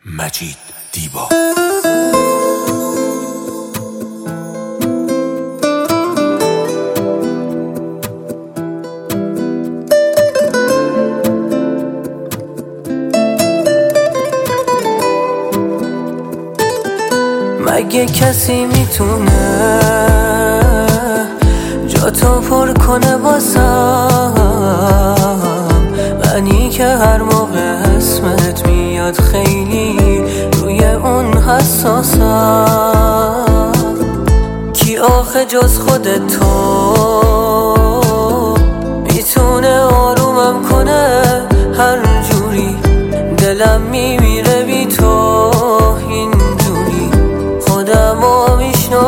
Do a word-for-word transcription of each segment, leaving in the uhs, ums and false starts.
مجید دیبا. مگه کسی میتونه جا تو پر کنه واسم؟ منی که هر موقع اسمت میاد خیلی روی اون حساسم. کی آخه جز خودت تو میتونه آرومم کنه؟ هر جوری دلم میمیره بی تو، اینجوری خودمو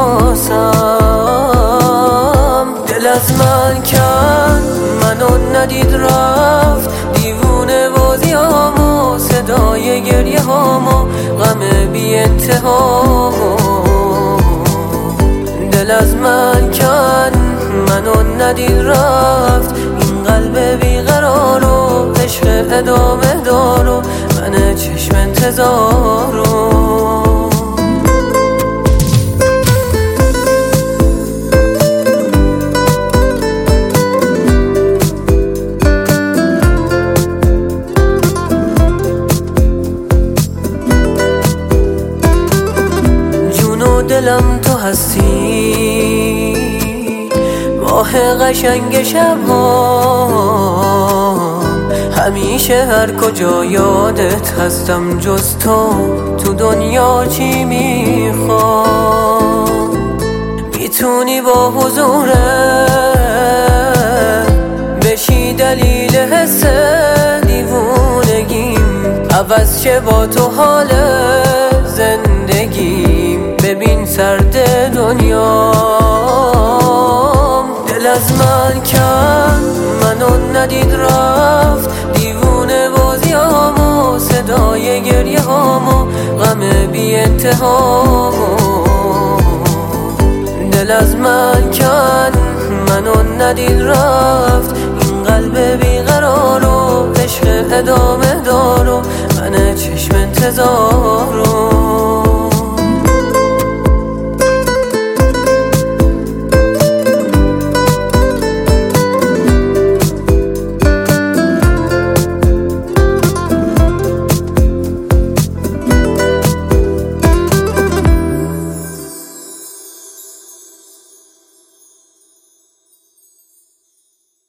میشناسم. دل از من کن، منو ندید رفت، دیوونه بازی هامو، صدای گریه هامو، غم بی انتهامو. دل از من کن، منو ندید رفت، این قلب بیقرارو، عشق ادامه دارو، من چشم انتظارو. دلم تو هستی، ماه قشنگ شبام، همیشه هر کجا یادت هستم. جز تو تو دنیا چی میخوام؟ میتونی با حضورت بشی دلیل حس دیوونگیم، عوض شه با تو حال زندگیم. ببین سرد دنیام، دل از من کن، منو ندید رفت، دیوونه بازی هامو، صدای گریه هامو، غم بی انتهامو. دل از من کن، منو ندید رفت، این قلب بیقرارو، عشق ادامه دارو، من چشم انتظارو.